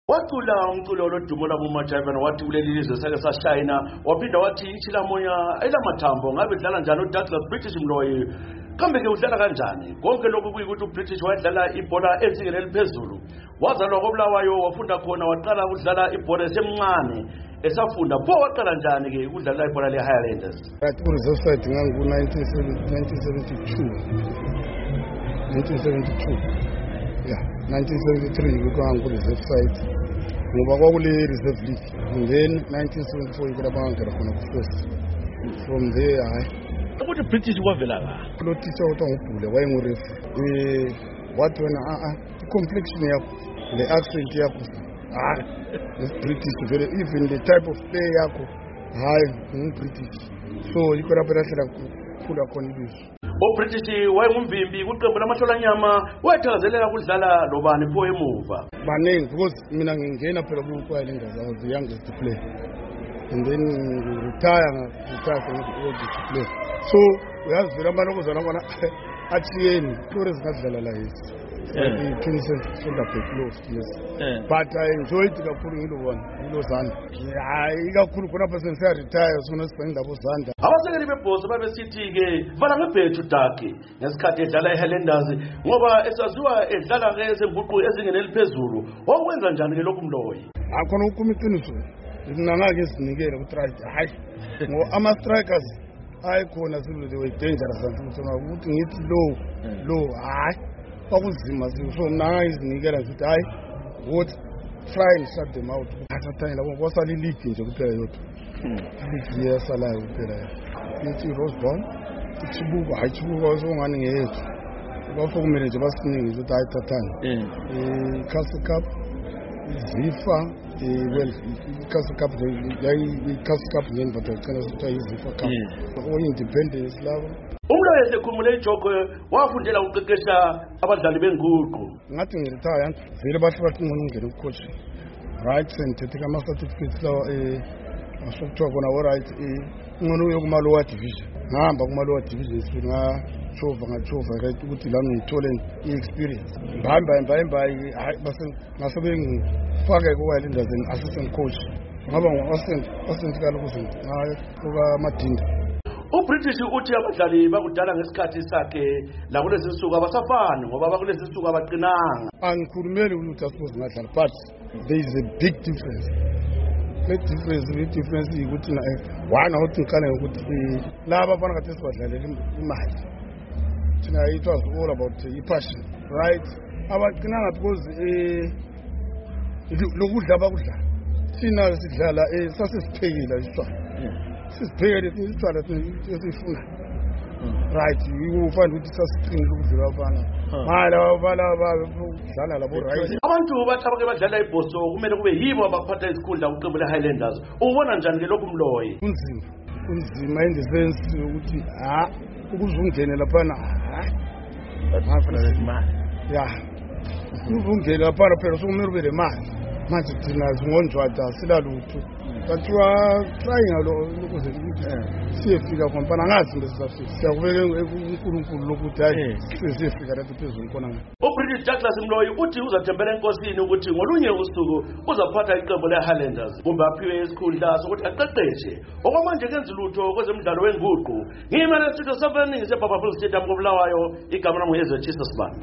Wacula umculo olodumo laboMajavana wathi kuleli lizwe sake sashayina waphinda wathi ichilamoya elamathambo ngabe dlala njani uDouglas British Mloyi kambe ke udlala kanjani konke lokhu kuyikuthi uBritish wadlala ibhola ezingeni eliphezulu wazalwa koBulawayo wafunda khona waqala ukudlala ibhola esemncane esafunda pho waqala njani ke ukudlala ibhola leHighlanders at reserve side ngangu 1972 yeah 1973 kukangu reserve side ngoba kwakule reserve league and then 1974 ikabangela khona ku first from there ukuthi British kwavela la lo teacher uthi ngubhule wayengurefu wathi wena complexion yakho le accent yakho this British very even the type of play yakho British so ikorabela kula khona ibizo British wayengumvimbi kuqembu lamahlolanyama wayethakazelela kudlala lobani pho emuva baningi because mina ngingena phela kuHighlanders I was the youngest to play and then retire from play so uyazivela abantu okuzana kona athiyeni stories ngadlala la yisi but I enjoyed kakhulu ngilozanda ikakhulu khonapha sengisaretire sona sibengindaba uzanda abasekeli bebhosi babesithi ke vala ngebhethu daki ngesikhathi edlala eHighlanders ngoba esaziwa edlala ke ezenguqu ezingeni eliphezulu wakwenza njani ke lokhu Mloyi akhona ukuma iqiniso ngingangake sinikele ku-try ngo ama-strikers ayikhona they were dangerous ukuthi ngithi low kwakuzima so mna izinikela nje ukuthi what try and shut them out athathane labo kwasala league nje kuphela yodwa league yesalayo kuphela ithi Roseball ichibuka chibuka songani ngeyethu bafokumele nje basiningi ukuthi ayithathane Castle Cup Zifa well Castle Cup Castle Cup nje but kana ukuthi iZifa Cup independence labo Umloyi esekhumule ijoko wafundela ukuqeqesha abadlali benguqu ngathi ngiretire vele bathi ngone ungena ucoach right sentethi kama certificates lawo asokuthiwa kona all right ngone uye kuma lower division ngihamba kuma lower division sifuna ngachova ukuthi la ngithole iexperience ngihamba basebengifake kuHighlanders as assistant coach ngaba ngo-assistant kaloku kuka Madinda uBritish uthi abadlali bakudala ngesikhathi sakhe la kulezi nsuku abasafani ngoba bakulezi nsuku abaqinanga angikhulumeli ukuthi asibuze ngadlala but there is a big difference the difference ukuthi one awuthi ngikale ukuthi laba abafana kade sibadlalela imali thina it was all about passion right abaqinanga because lokudla abakudla thina sidlala sasisiphekile isitshwala sisibhekele isitshwala esifuna right you find ukuthi sasiqinile ukudlula abafana mala abadlala labo right abantu bathi abake badlala ibhoso kumele kube yibo abaphatha isikhundla kuqembu leHighlanders ubona njani ke lokhu Mloyi kunzima in the sense ukuthi ukuzungene laphana bafana imali ukuzungene laphana phela sokumele ube lemali manje thina singonjwada silalutho bathiwa trying ukuze siyefika khompana ngazi into sisafika siyakubeka uNkulunkulu lokuthi siyefika lapho phezulu khona uBritish Douglas Mloyi uthi uzathembela enkosini ukuthi ngolunye usuku uzaphatha iqembu leHighlanders kumbe aphiwe isikhundla sokuthi aqeqeshe okwamanje kenza lutho kwezemidlalo wenguqu ngimele Studio 7 ngiseBaba Full Stadium koBulawayo igama lami nguYezwe Jesus Band